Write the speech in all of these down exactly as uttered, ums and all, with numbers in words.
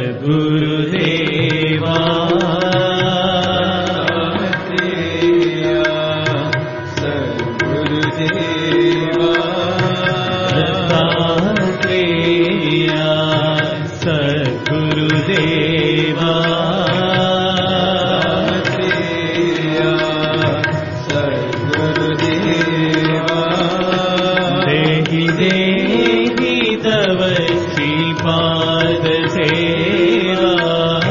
सद्गुरुदेवा देहि तव श्रीपाद सेवा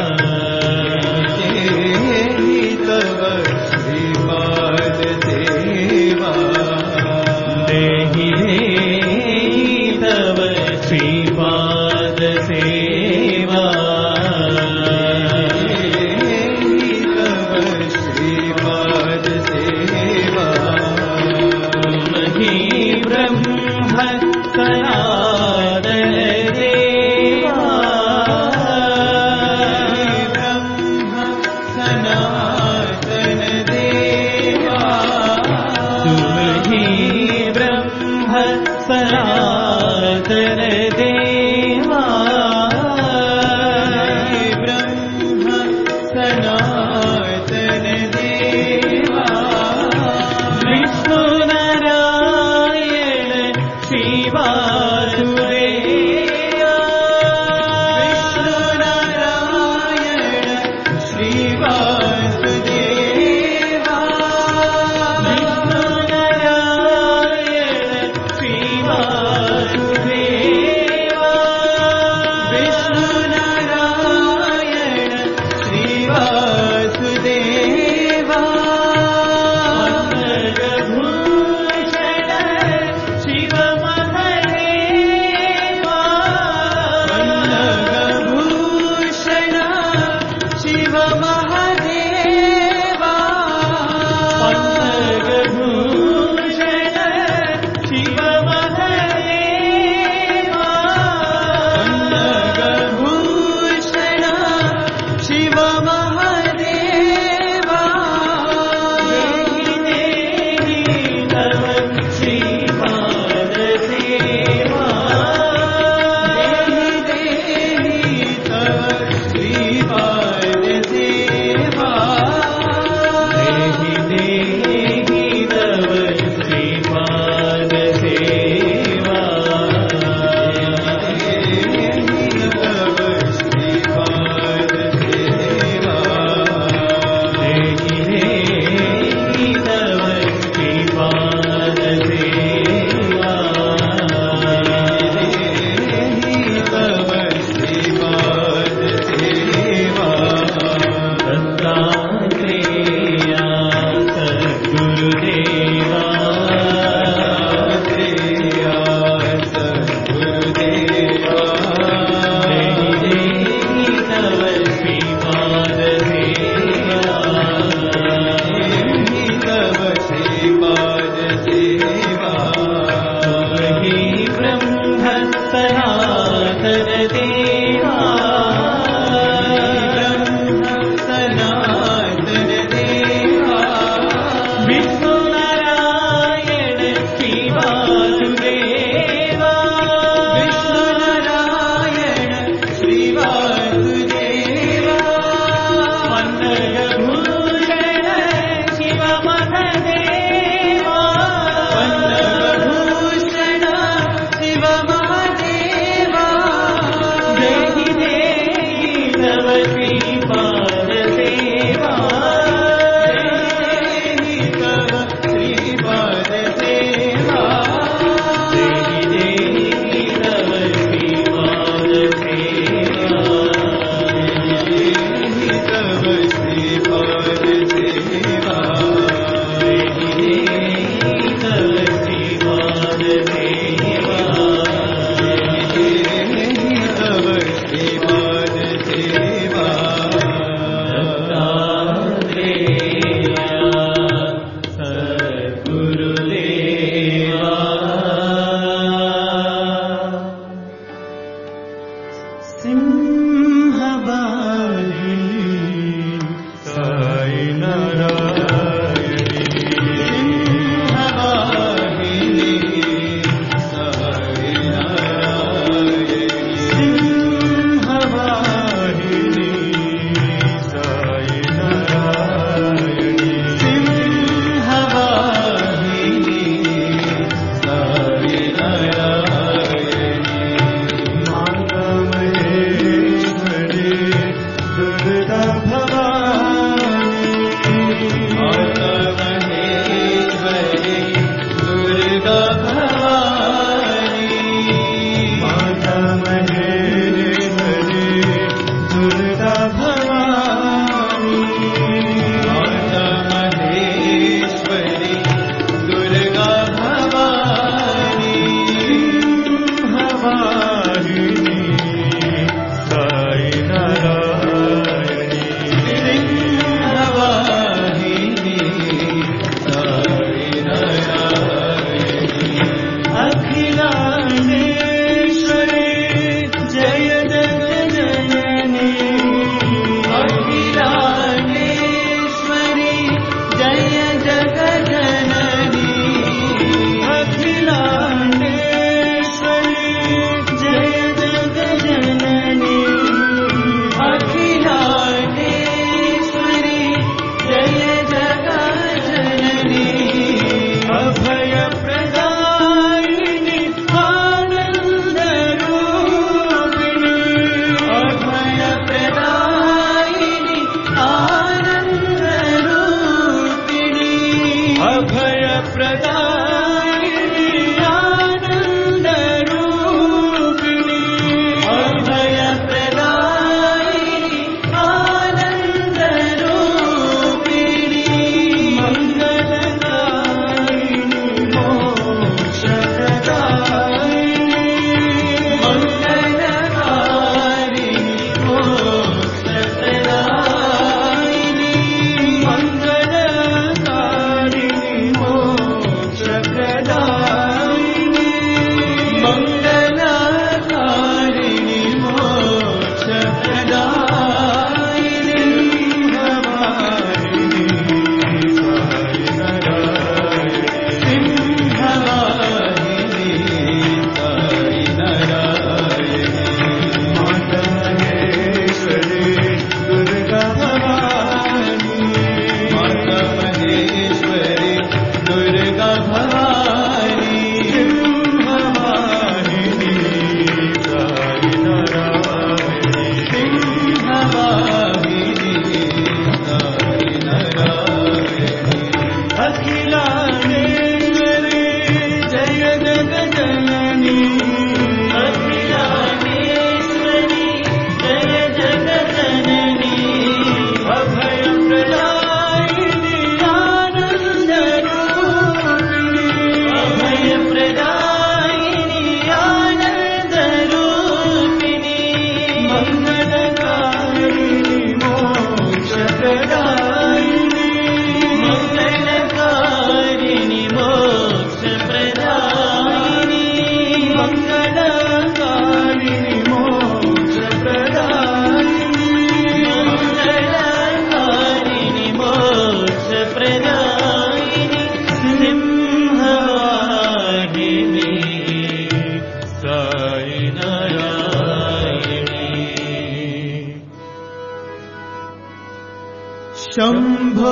शंभो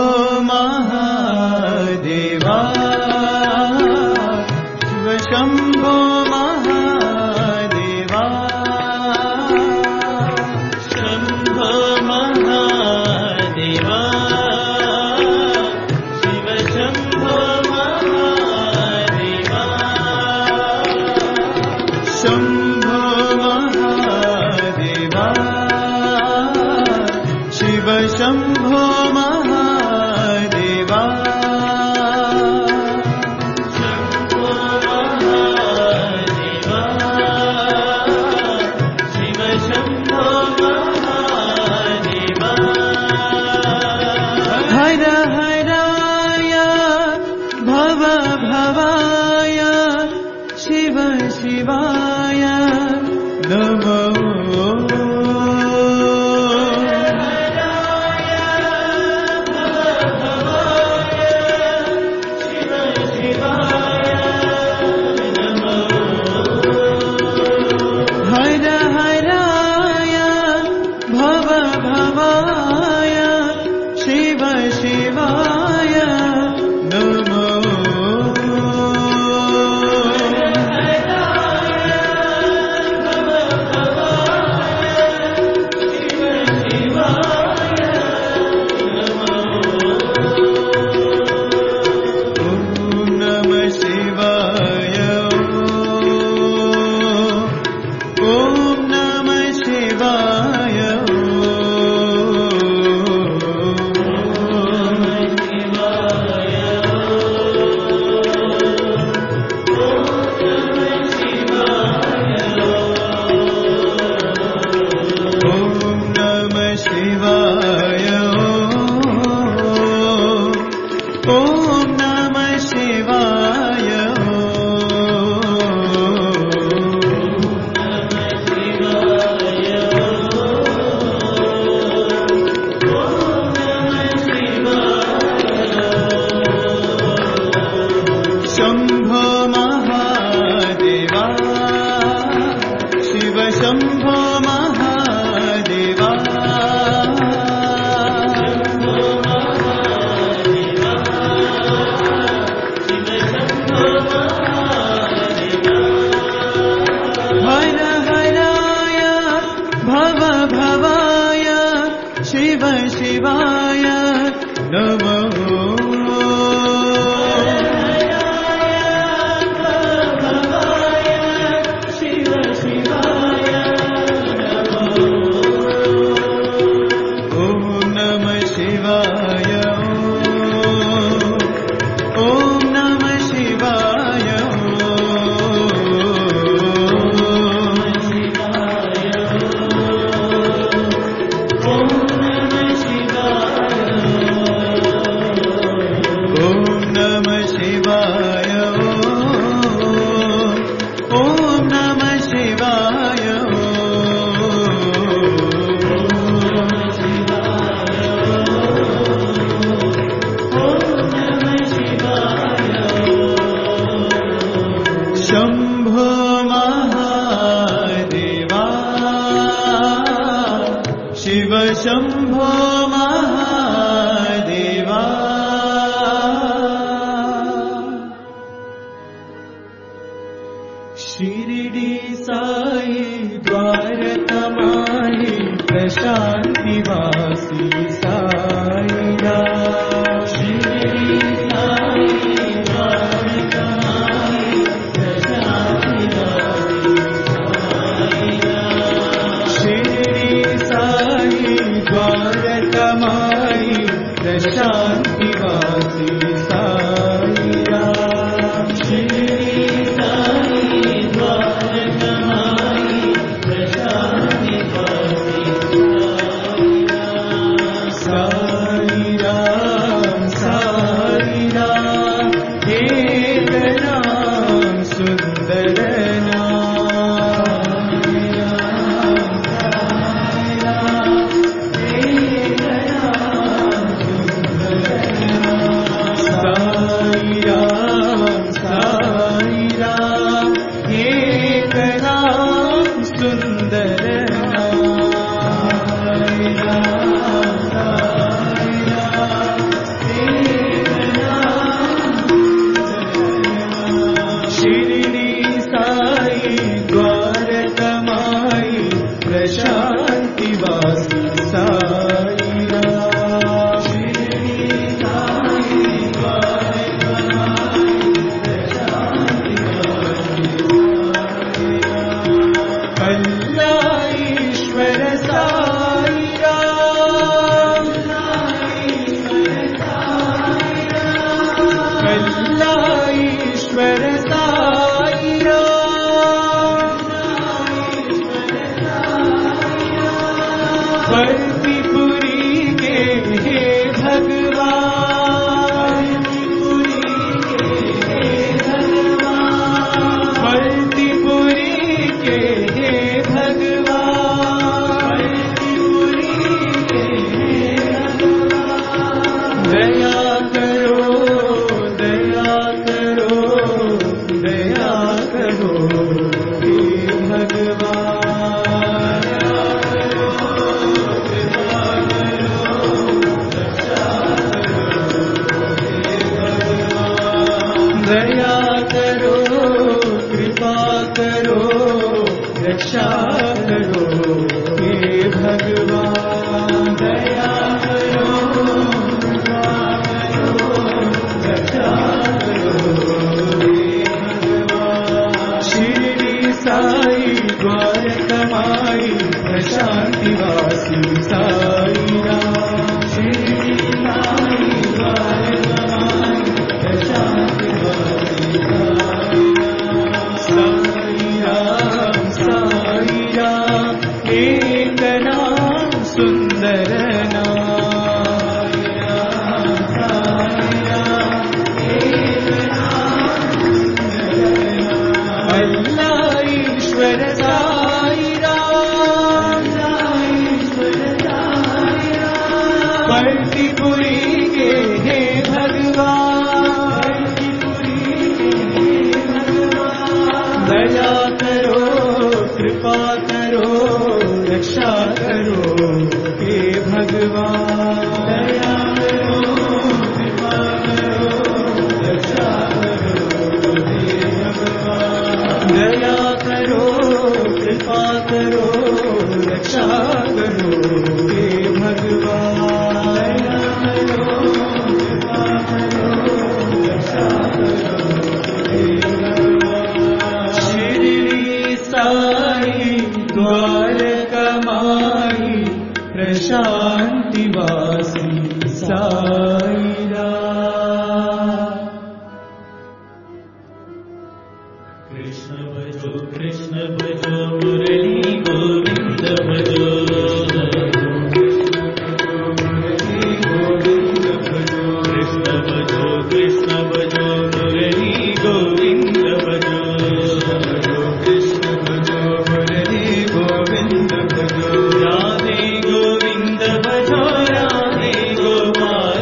महादेवा शिव शंभो महादेवा शंभो महादेवा शिव शंभो महादेवा शंभो महादेवा शिव शंभो महादेवा शंभो महादेवा शिव शंभो महादेवा हर हराय भव भवाय शिव शिवाय नमो शंभो महादेवा शिरडी साई द्वारकामाई प्रशांति वासी साईरा शिरडी साई द्वारकामाई प्रशांति वासी साईरा शिरडी साई द्वारकामाई प्रशांति वासी साईरा शिरडी साई द्वारकामाई प्रशांति वासी साईरा बल्तीपुरी के हे भगवान, बल्तीपुरी के हे भगवान, दया करो दया करो दया करो हे भगवान, दया करो कृपा करो रक्षा करो हे भगवान, दया करो कृपा करो रक्षा करो हे भगवान। शिरडी साई द्वारकमाई प्रशांतिवासी साई राम, शिरडी साई द्वारकमाई प्रशांतिवासी साई राम, साई राम एक नाम सुंदर नाम, साई राम एक नाम सुंदर नाम, अल्लाह ईश्वर साई राम, ईश्वर साई राम, बल्तीपुरी के हे भगवान, दया करो कृपा करो रक्षा करो हे भगवान, दया करो कृपा करो रक्षा करो हे भगवान, दया करो कृपा करो रक्षा करो हे भगवान, दया करो कृपा करो रक्षा करो हे भगवान। शिरडी साई द्वारकमाई प्रशांतिवासी साई राम। कृष्ण भजो कृष्ण भजो मुरली गोविंद भजो, कृष्ण भजो कृष्ण भजो मुरली गोविंद भजो, कृष्ण भजो मुरली गोविंद भजो, राधे गोविंद भजो राधे गोपाल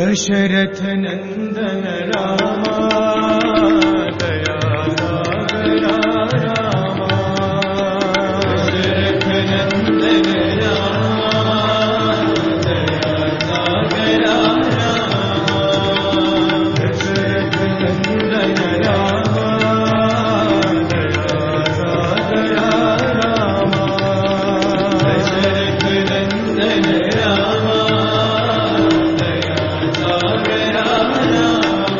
दशरथ नंदन रामा दया सागरा रामा दशरथ नंदन रामा दया सागरा रामा दशरथ नंदन रामा दया सागरा रामा दशरथ नंदन रामा दया सागरा रामा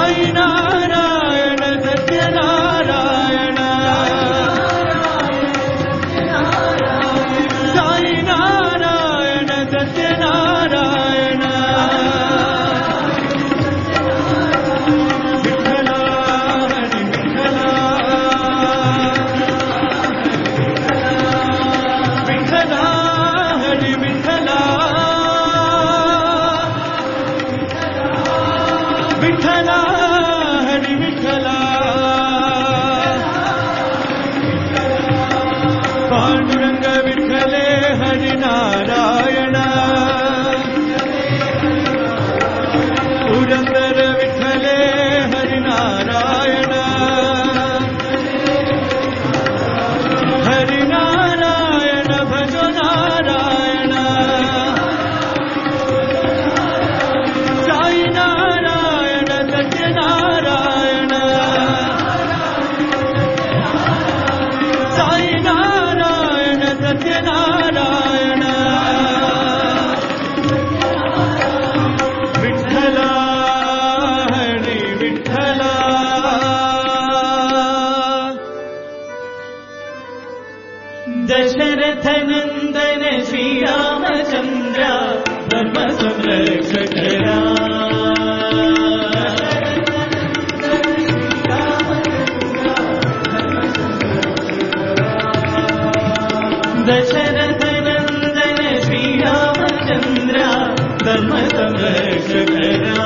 సాయి నారాయణ సత్యనారాయణ సాయి నారాయణ సత్యనారాయణ విఠల హరి విఠల విఠల హరి విఠల విఠల హరి విఠల పాండురంగ విఠలే హరి నారాయణ పురందర విఠలే హరి నారాయణ హరి నారాయణ భజ నారాయణ సాయి నారాయణ సత్యనారాయణ సాయి నారాయణ సత్యనారాయణ విఠల హరి విఠల దశరథ నందన శ్రీరామచంద్ర ధర్మ సంరక్షకరా దశరథ నందన శ్రీరామచంద్ర ధర్మ సంరక్షకరా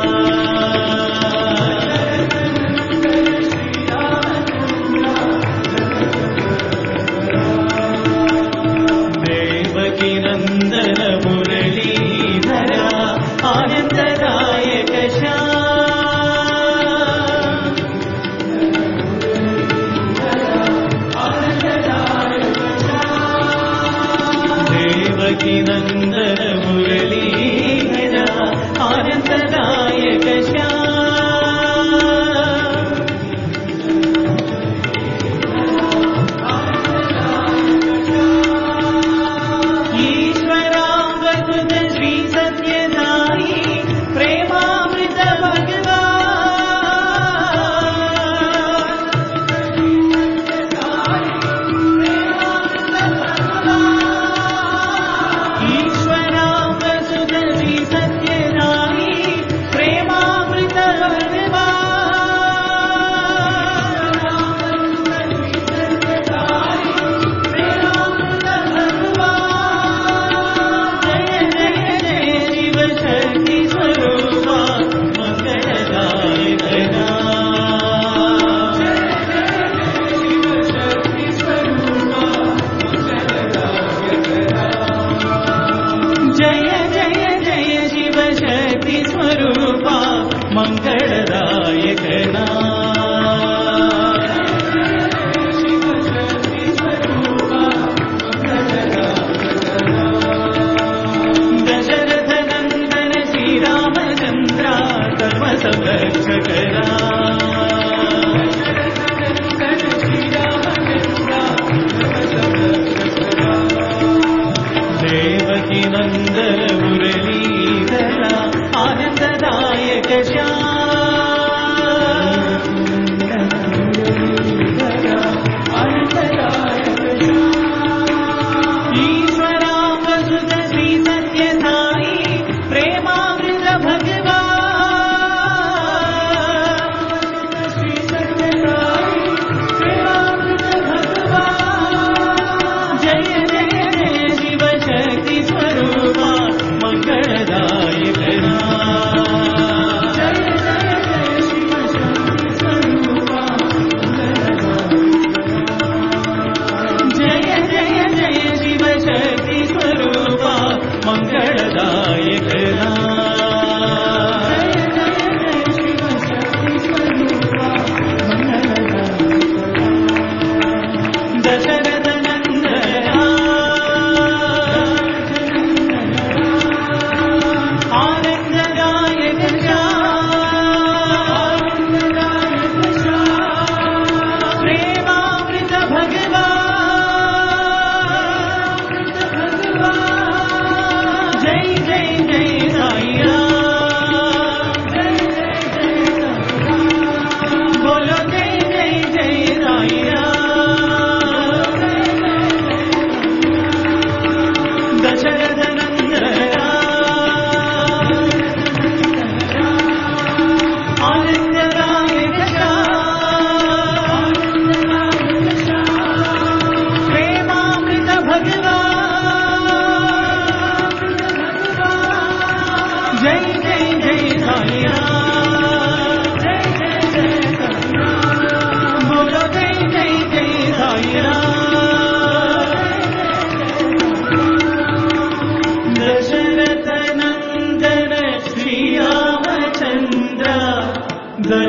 దేవకి నందన మురళీధర ఆనందరా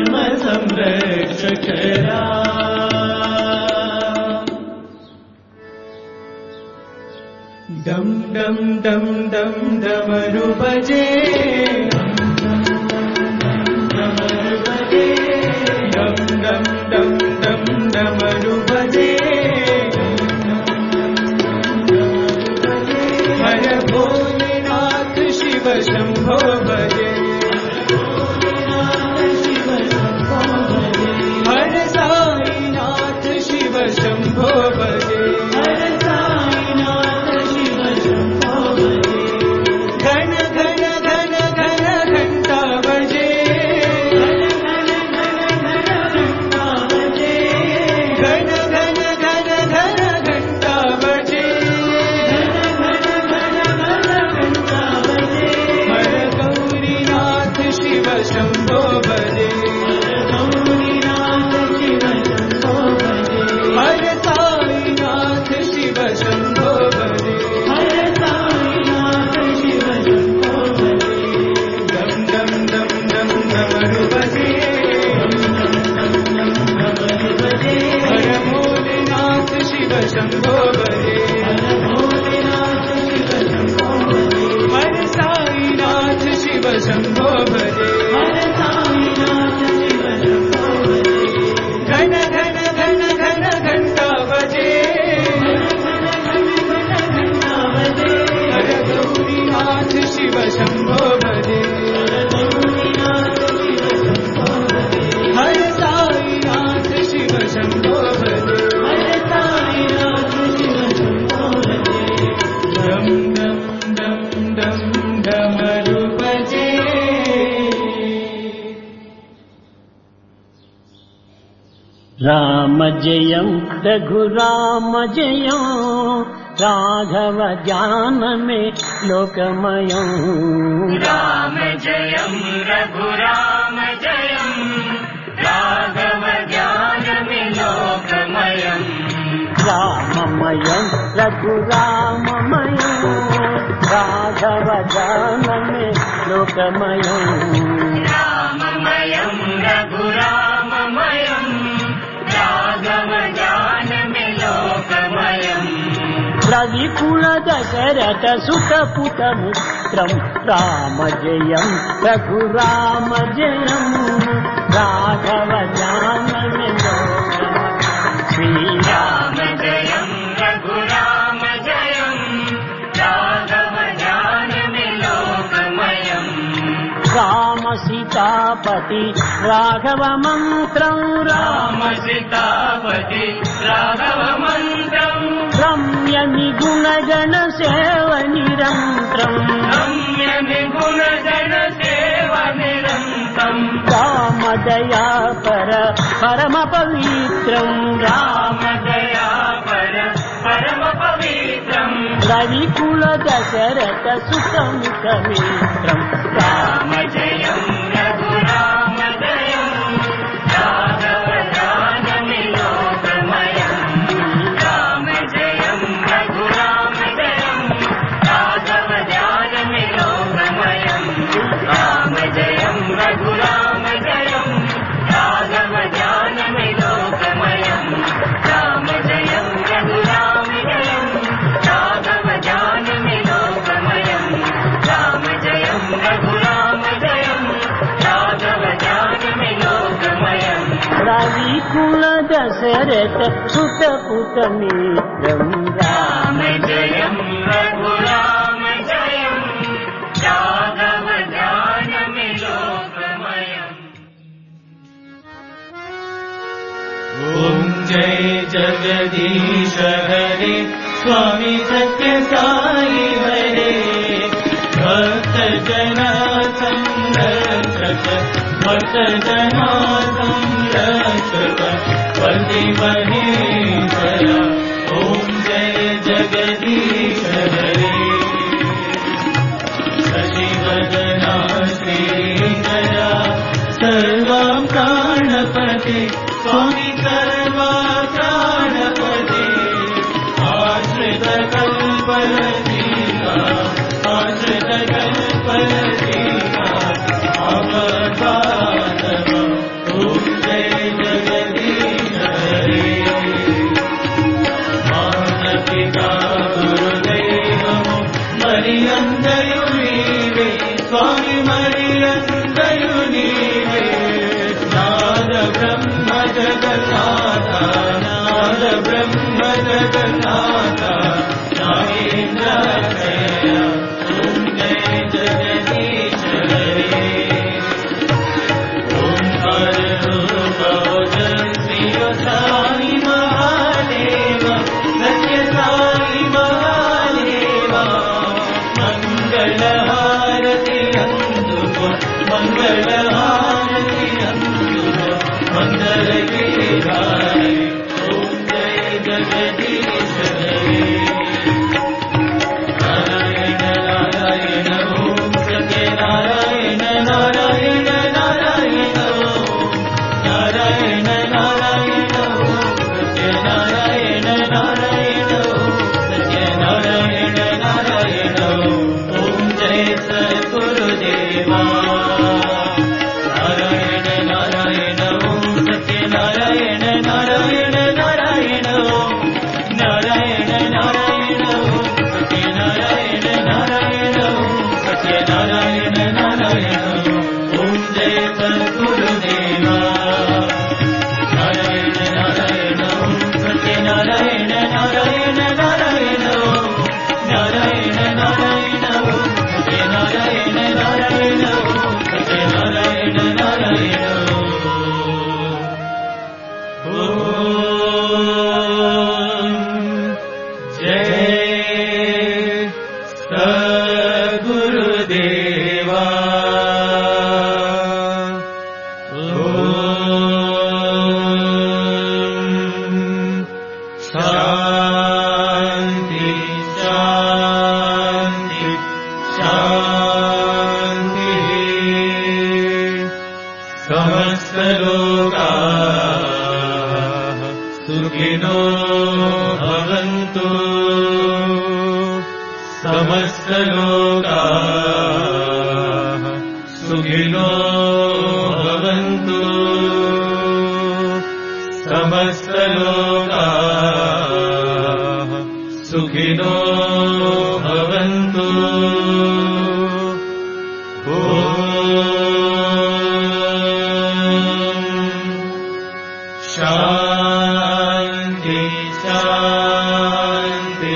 धर्म संरक्षकरा डम डम डम डम डमरू बजे डमरू बजे डम डम डम डम डमरू बजे हर भोलेनाथ शिव शंभो भजे हर साईनाथ शिव शंभो भजे राम जयं रघुराम जयं राघव ज्ञान में लोकमयं राम जयं रघुराम जयं राघव ज्ञान में लोकमयं राममयं रघुराममयं राघव ज्ञान में लोकमयं राममयं रघुराममयं राघव ज्ञान में लोकमयं रविकुल दशरथ सुतपुत मित्रं राम जयं रघुराम जयं राघव ज्ञान में लोकमयं श्री राम जयं रघुराम जयं राघव ज्ञान में लोकमयं राम सीतापति राघव मंत्रं राम सीतापति राघव मंत्रं रम्य निगुण गण सेव निरंतरं रम्य निगुण गण सेव निरंतरं राम दया पर परम पवित्रं राम दया पर परम पवित्रं रविकुल दशरथ सुतमुख मित्रं राम जयं रघुराम जयं राघव ज्ञान में लोकमयं राम जयं रघुराम जयं राघव ज्ञान में लोकमयं राम जयं रघुराम जयं राघव ज्ञान में लोकमयं राम जयं रघुराम जयं राघव ज्ञान में लोकमयं राम जयं रघुराम जयं राघव ज्ञान में लोकमयं रविकुल दशरथ सुतपुत मित्रं राम जयं रघुराम जयं राघव ज्ञान में लोकमयं ओम जय जगदीश हरे स्वामी सत्य साई हरे भक्त जना संरक्षक भक्त जना संरक्षक पति महेश्वरा ओम जय जगदीश हरे शशिवदना श्रीधरा सर्वा प्राणपते स्वामी सर्वा प्राणपते आश्रित कल्पलतीका आश्रित कल्पलतीका अवतारम जगन्नाथ नाद ब्रह्म जगन्नाथ नागेन्द्र अक्षय ओम जय जगदीश हरे ओंकार रूप भजन शिव साई महादेव सत्य साई महादेव मंगल हारति अंदुको मंगल हारति अंदुको मंगल गिरिधारी ओम जय जगदीश हरे नारायण नारायण ओम सत्य नारायण नारायण नारायण ओम नारायण नारायण ओम सत्य नारायण नारायण ओम सत्य नारायण नारायण ओम जय सद्गुरुदेवा नारायण नारायण ओम सत्य नारायण नारायण नारायण ओम नारायण नारायण ओम सत्य नारायण नारायण ओम सत्य नारायण नारायण ओम जय सद्गुरुदेवा नारायण नारायण ओम सत्य नारायण नारायण नारायण ओम नारायण नारायण ओम सत्य नारायण नारायण ओम सत्य नारायण नारायण ओम जय सद्गुरुदेवा ओम शांति शांति शांति समस्त लोकाः सुखिनो भवन्तु समस्त लोकाः सुखिनो भवन्तु समस्त लोकाः सुखिनो भवन्तु शांति शांति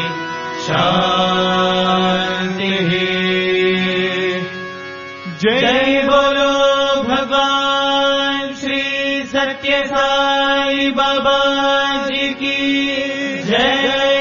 शांति जय बोलो भगवान श्री सत्य साई बाबा जी की जय।